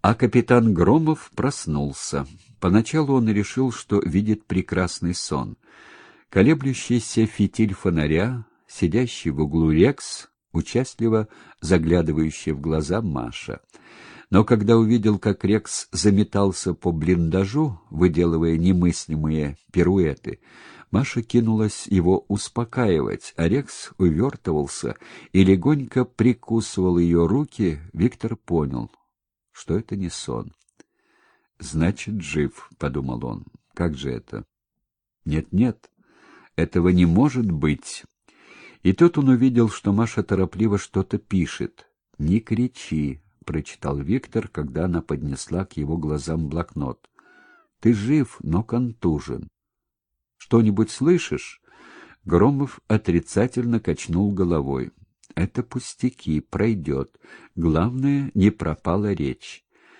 А капитан Громов проснулся. Поначалу он решил, что видит прекрасный сон. Колеблющийся фитиль фонаря, сидящий в углу Рекс, участливо заглядывающая в глаза Маша. Но когда увидел, как Рекс заметался по блиндажу, выделывая немыслимые пируэты, Маша кинулась его успокаивать, а Рекс увертывался и легонько прикусывал ее руки. Виктор понял, что это не сон. «Значит, жив», — подумал он. «Как же это?» «Нет-нет, этого не может быть». И тут он увидел, что Маша торопливо что-то пишет. «Не кричи», — прочитал Виктор, когда она поднесла к его глазам блокнот. «Ты жив, но контужен. Что-нибудь слышишь?» Громов отрицательно качнул головой. «Это пустяки, пройдет. Главное, не пропала речь».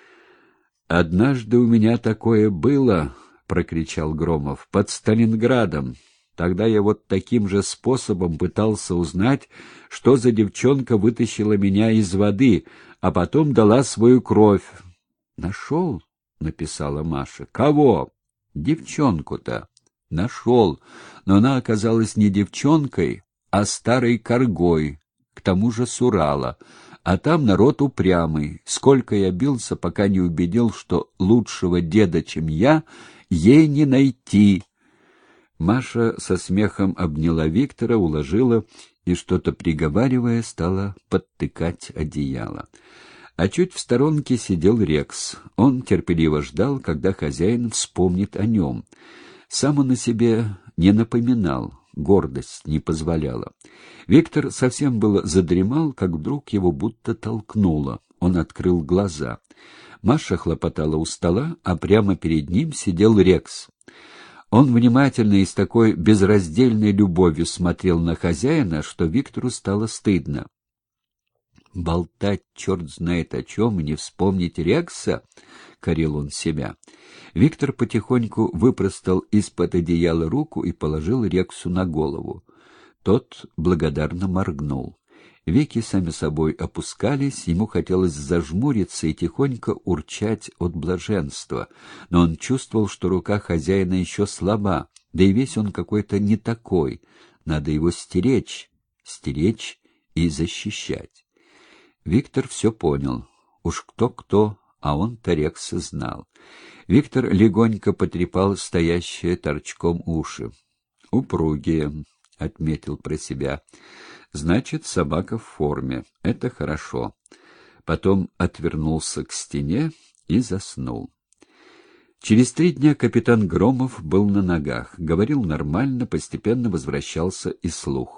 «Однажды у меня такое было», — прокричал Громов, — «под Сталинградом. Тогда я вот таким же способом пытался узнать, что за девчонка вытащила меня из воды, а потом дала свою кровь». «Нашел?» — написала Маша. «Кого?» «Девчонку-то». «Нашел, но она оказалась не девчонкой, а старой коргой, к тому же с Урала. А там народ упрямый. Сколько я бился, пока не убедил, что лучшего деда, чем я, ей не найти». Маша со смехом обняла Виктора, уложила и, что-то приговаривая, стала подтыкать одеяло. А чуть в сторонке сидел Рекс. Он терпеливо ждал, когда хозяин вспомнит о нем. Сам он о себе не напоминал, гордость не позволяла. Виктор совсем было задремал, как вдруг его будто толкнуло. Он открыл глаза. Маша хлопотала у стола, а прямо перед ним сидел Рекс. Он внимательно и с такой безраздельной любовью смотрел на хозяина, что Виктору стало стыдно. «Болтать черт знает о чем и не вспомнить Рекса?» — корил он себя. Виктор потихоньку выпростал из-под одеяла руку и положил Рексу на голову. Тот благодарно моргнул. Веки сами собой опускались, ему хотелось зажмуриться и тихонько урчать от блаженства, но он чувствовал, что рука хозяина еще слаба, да и весь он какой-то не такой. Надо его стеречь и защищать. Виктор все понял. Уж кто-кто, а он-то Рекса знал. Виктор легонько потрепал стоящие торчком уши. «Упругие», — отметил про себя. «Значит, собака в форме. Это хорошо». Потом отвернулся к стене и заснул. Через 3 дня капитан Громов был на ногах. Говорил нормально, постепенно возвращался и слух.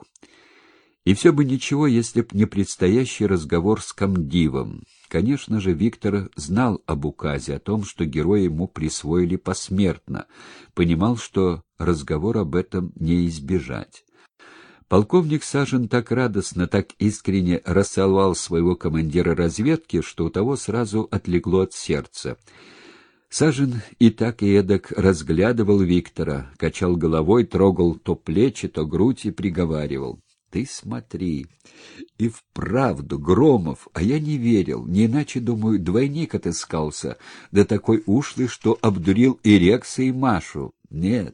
И все бы ничего, если б не предстоящий разговор с комдивом. Конечно же, Виктор знал об указе, о том, что героя ему присвоили посмертно, понимал, что разговор об этом не избежать. Полковник Сажин так радостно, так искренне расцеловал своего командира разведки, что у того сразу отлегло от сердца. Сажин и так и эдак разглядывал Виктора, качал головой, трогал то плечи, то грудь и приговаривал: «Ты смотри, и вправду Громов, а я не верил, не иначе, думаю, двойник отыскался, да такой ушлый, что обдурил и Рекса, и Машу. Нет,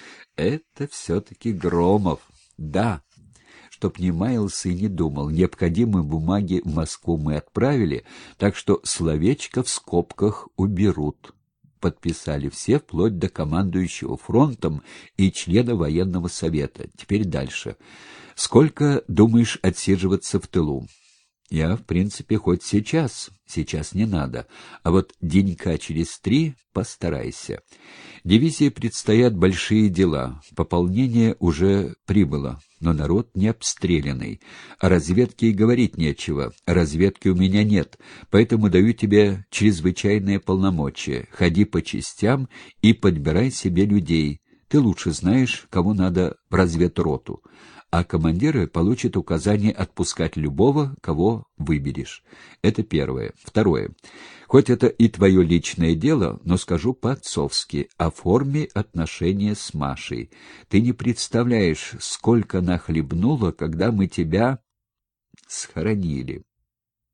это все-таки Громов, да». Чтоб не маялся и не думал, необходимые бумаги в Москву мы отправили, так что словечко в скобках уберут. Подписали все, вплоть до командующего фронтом и члена военного совета. Теперь дальше. Сколько думаешь отсиживаться в тылу? Я, в принципе, хоть сейчас. Сейчас не надо. А вот денька через 3 постарайся. Дивизии предстоят большие дела. Пополнение уже прибыло, но народ не обстрелянный. О разведке и говорить нечего. Разведки у меня нет, поэтому даю тебе чрезвычайные полномочия. Ходи по частям и подбирай себе людей. Ты лучше знаешь, кого надо в разведроту. А командиры получат указание отпускать любого, кого выберешь. Это первое. Второе. Хоть это и твое личное дело, но скажу по-отцовски: оформи отношения с Машей. Ты не представляешь, сколько она хлебнула, когда мы тебя схоронили.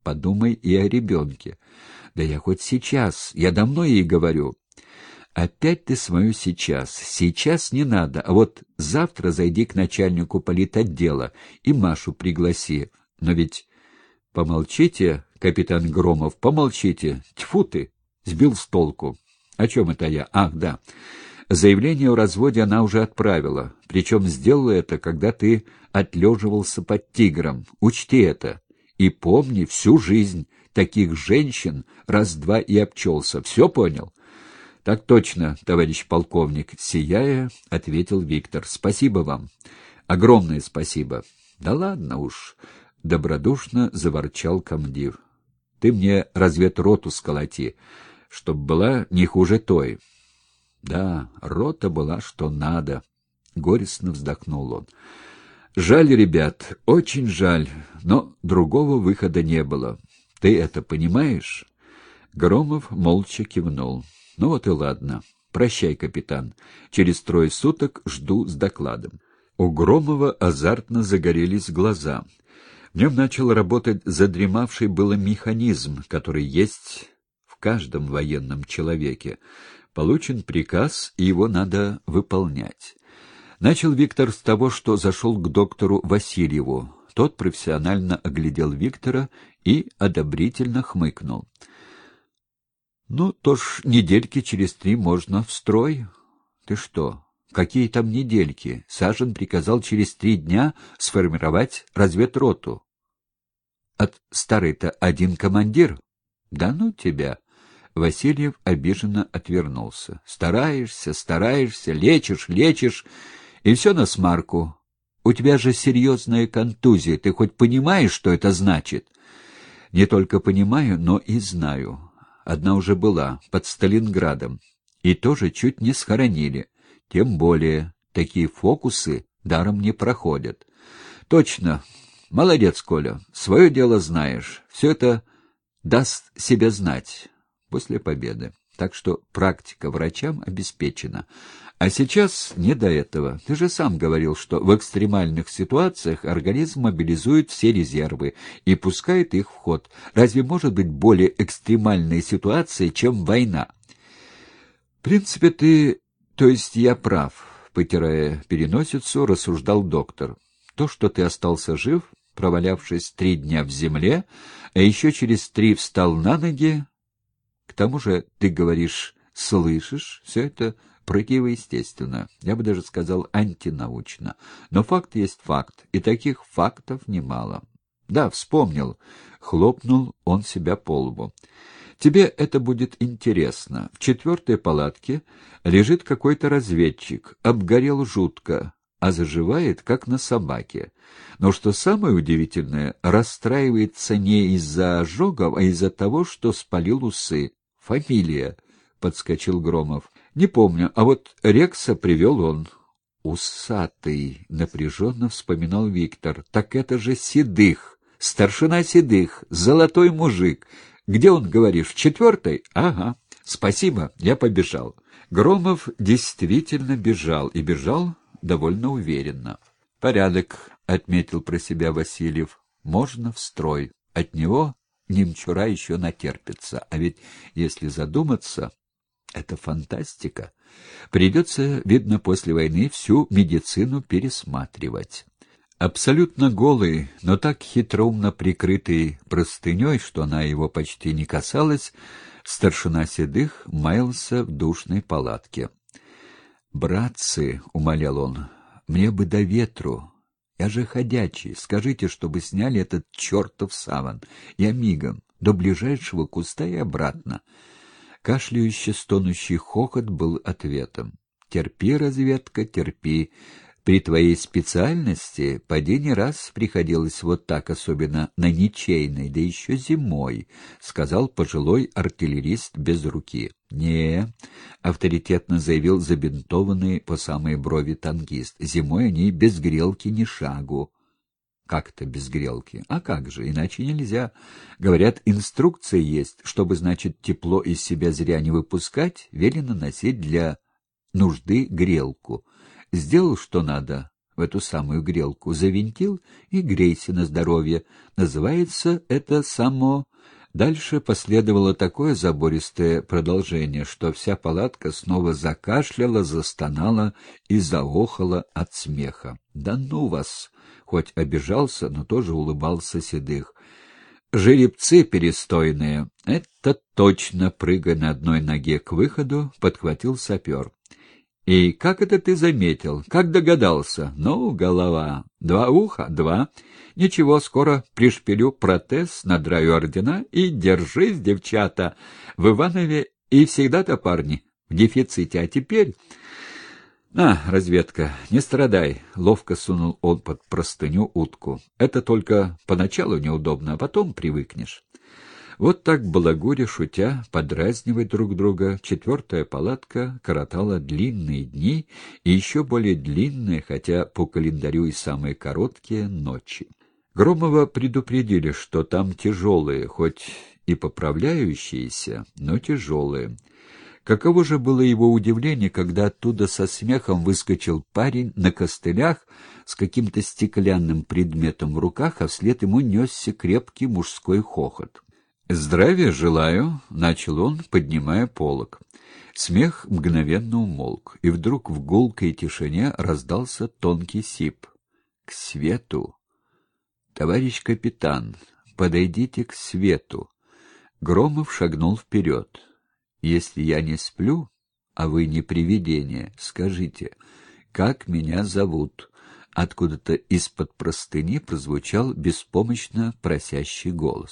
подумай и о ребенке. Да я хоть сейчас, я давно ей говорю. Опять ты свою сейчас. Сейчас не надо, а вот завтра зайди к начальнику политотдела и Машу пригласи. Но ведь... Помолчите, капитан Громов, помолчите. Тьфу ты, сбил с толку. О чем это я? Ах, да. Заявление о разводе она уже отправила. Причем сделала это, когда ты отлеживался под тигром. Учти это. И помни всю жизнь. Таких женщин раз-два и обчелся. Все понял? — Так точно, товарищ полковник, — сияя, ответил Виктор. — Спасибо вам. Огромное спасибо. — Да ладно уж, — добродушно заворчал комдив. — Ты мне разведроту сколоти, чтоб была не хуже той. Да, рота была что надо, — горестно вздохнул он. Жаль, ребят, очень жаль, но другого выхода не было. Ты это понимаешь? Громов молча кивнул. Ну вот и ладно. Прощай, капитан. Через 3 суток жду с докладом. У Громова азартно загорелись глаза. В нем начал работать задремавший было механизм, который есть в каждом военном человеке. Получен приказ, и его надо выполнять. Начал Виктор с того, что зашел к доктору Васильеву. Тот профессионально оглядел Виктора и одобрительно хмыкнул. «Ну, то ж недельки через 3 можно в строй». «Ты что? Какие там недельки?» Сажин приказал через 3 дня сформировать разведроту. «От старой-то один командир?» «Да ну тебя!» Васильев обиженно отвернулся. «Стараешься, лечишь, и все насмарку. У тебя же серьезная контузия, ты хоть понимаешь, что это значит?» «Не только понимаю, но и знаю. Одна уже была, под Сталинградом, и тоже чуть не схоронили. Тем более, такие фокусы даром не проходят». «Точно. Молодец, Коля. Свое дело знаешь. Все это даст себя знать после победы. Так что практика врачам обеспечена. А сейчас не до этого. Ты же сам говорил, что в экстремальных ситуациях организм мобилизует все резервы и пускает их в ход. Разве может быть более экстремальная ситуация, чем война?» «В принципе, то есть я прав», — потирая переносицу, рассуждал доктор. «То, что ты остался жив, провалявшись 3 дня в земле, а еще через 3 встал на ноги, к тому же, ты говоришь, слышишь, все это противоестественно, я бы даже сказал антинаучно. Но факт есть факт, и таких фактов немало». «Да, вспомнил», — хлопнул он себя по лбу. «Тебе это будет интересно. В 4-й палатке лежит какой-то разведчик, обгорел жутко, а заживает, как на собаке. Но что самое удивительное, расстраивается не из-за ожогов, а из-за того, что спалил усы. Фамилия», — подскочил Громов. «Не помню, а вот Рекса привел он». «Усатый», — напряженно вспоминал Виктор. «Так это же Седых, старшина Седых, золотой мужик. Где он, говоришь, в 4-й? Ага. Спасибо, я побежал». Громов действительно бежал, и бежал довольно уверенно. «Порядок», — отметил про себя Васильев. «Можно в строй. От него немчура еще натерпится. А ведь, если задуматься, это фантастика. Придется, видно, после войны всю медицину пересматривать». Абсолютно голый, но так хитроумно прикрытый простыней, что она его почти не касалась, старшина Седых маялся в душной палатке. «Братцы», — умолял он, — «мне бы до ветру. Я же ходячий. Скажите, чтобы сняли этот чертов саван. Я мигом, до ближайшего куста и обратно». Кашляющий, стонущий хохот был ответом. «Терпи, разведка, терпи. При твоей специальности поди не раз приходилось вот так, особенно на ничейной, да еще зимой», — сказал пожилой артиллерист без руки. «Не», — авторитетно заявил забинтованный по самой брови танкист, — «зимой они без грелки ни шагу». «Как-то без грелки? А как же, иначе нельзя. Говорят, инструкция есть, чтобы, значит, тепло из себя зря не выпускать, велено носить для нужды грелку. Сделал, что надо, в эту самую грелку, завинтил и грейся на здоровье. Называется это само... Дальше последовало такое забористое продолжение, что вся палатка снова закашляла, застонала и заохала от смеха. «Да ну вас!» — хоть обижался, но тоже улыбался Седых. «Жеребцы перестойные!» «Это точно!» — прыгая на одной ноге к выходу, подхватил сапер. «И как это ты заметил? Как догадался? Ну, голова. 2 уха? 2. Ничего, скоро пришпилю протез, надраю ордена и держись, девчата. В Иванове и всегда-то парни в дефиците, а теперь...» «На, разведка, не страдай», — ловко сунул он под простыню утку. «Это только поначалу неудобно, а потом привыкнешь». Вот так балагуря, шутя, подразнивая друг друга, 4-я палатка коротала длинные дни и еще более длинные, хотя по календарю и самые короткие, ночи. Громова предупредили, что там тяжелые, хоть и поправляющиеся, но тяжелые. Каково же было его удивление, когда оттуда со смехом выскочил парень на костылях с каким-то стеклянным предметом в руках, а вслед ему несся крепкий мужской хохот. «Здравия желаю», — начал он, поднимая полог. Смех мгновенно умолк, и вдруг в гулкой тишине раздался тонкий сип. «К свету! Товарищ капитан, подойдите к свету!» Громов шагнул вперед. «Если я не сплю, а вы не привидение, скажите, как меня зовут?» Откуда-то из-под простыни прозвучал беспомощно просящий голос.